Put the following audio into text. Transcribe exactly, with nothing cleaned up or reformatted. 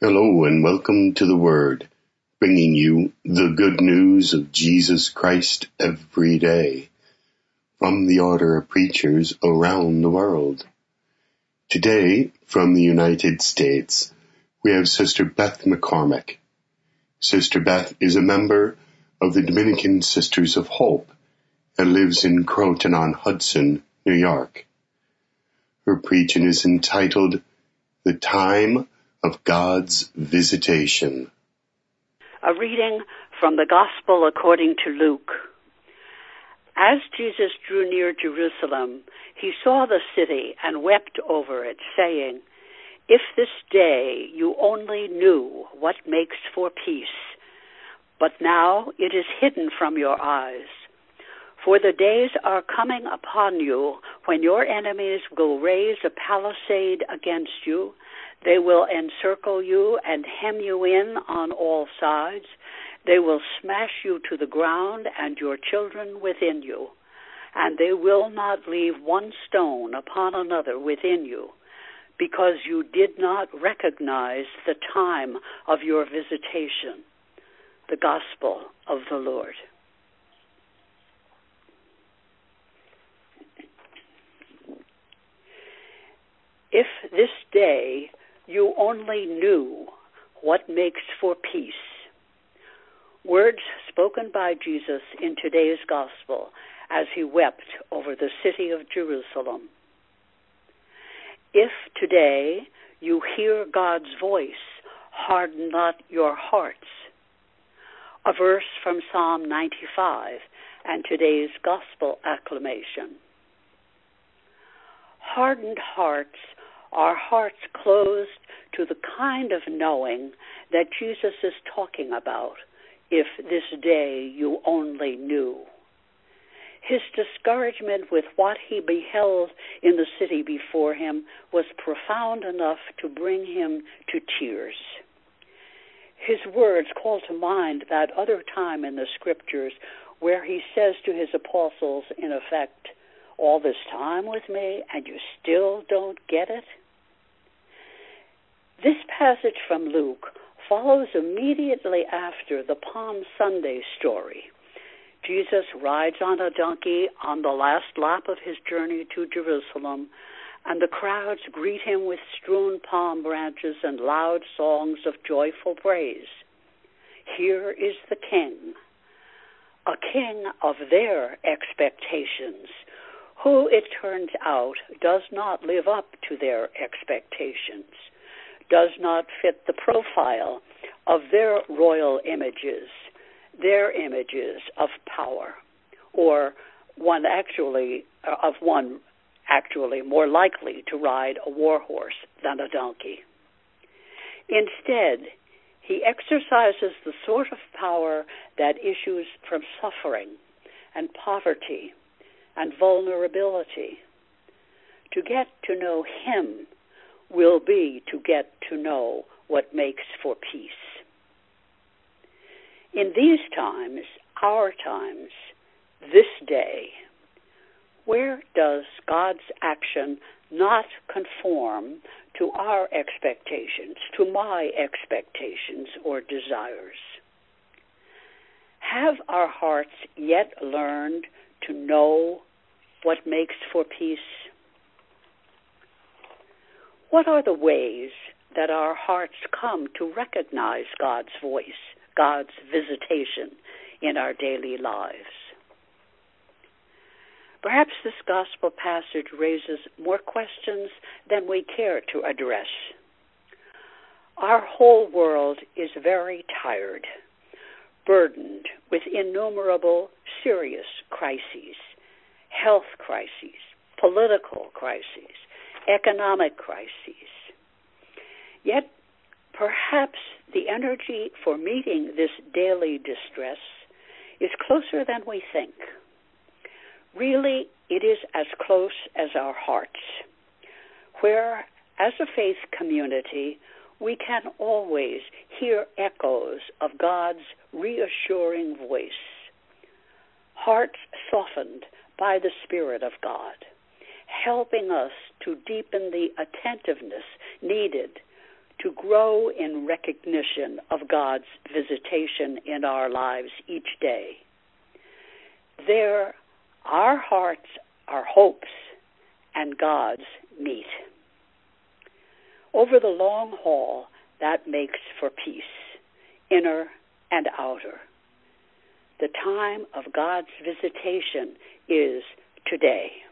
Hello and welcome to the Word, bringing you the good news of Jesus Christ every day from the order of preachers around the world. Today, from the United States, we have Sister Beth McCormick. Sister Beth is a member of the Dominican Sisters of Hope and lives in Croton-on-Hudson, New York. Her preaching is entitled The Time of God's Visitation. A reading from the Gospel according to Luke. As Jesus drew near Jerusalem, he saw the city and wept over it, saying, "If this day you only knew what makes for peace, but now it is hidden from your eyes. For the days are coming upon you when your enemies will raise a palisade against you. They will encircle you and hem you in on all sides. They will smash you to the ground and your children within you. And they will not leave one stone upon another within you, because you did not recognize the time of your visitation." The Gospel of the Lord. If this day you only knew what makes for peace. Words spoken by Jesus in today's gospel as he wept over the city of Jerusalem. If today you hear God's voice, harden not your hearts. A verse from Psalm ninety-five and today's gospel acclamation. Hardened hearts are hearts closed to the kind of knowing that Jesus is talking about, if this day you only knew. His discouragement with what he beheld in the city before him was profound enough to bring him to tears. His words call to mind that other time in the scriptures where he says to his apostles, in effect, "All this time with me and you still don't get it?" This passage from Luke follows immediately after the Palm Sunday story. Jesus rides on a donkey on the last lap of his journey to Jerusalem, and the crowds greet him with strewn palm branches and loud songs of joyful praise. Here is the king, a king of their expectations, who, it turns out, does not live up to their expectations, does not fit the profile of their royal images, their images of power, or one actually, of one actually more likely to ride a war horse than a donkey. Instead, he exercises the sort of power that issues from suffering and poverty and vulnerability. To get to know him will be to get to know what makes for peace. In these times, our times, this day, where does God's action not conform to our expectations, to my expectations or desires? Have our hearts yet learned to know what makes for peace? What are the ways that our hearts come to recognize God's voice, God's visitation in our daily lives? Perhaps this gospel passage raises more questions than we care to address. Our whole world is very tired, burdened with innumerable serious crises, health crises, political crises, economic crises. Yet, perhaps the energy for meeting this daily distress is closer than we think. Really, it is as close as our hearts, where, as a faith community, we can always hear echoes of God's reassuring voice, hearts softened by the Spirit of God, helping us to deepen the attentiveness needed to grow in recognition of God's visitation in our lives each day. There, our hearts, our hopes, and God's meet. Over the long haul, that makes for peace, inner and outer. The time of God's visitation is today.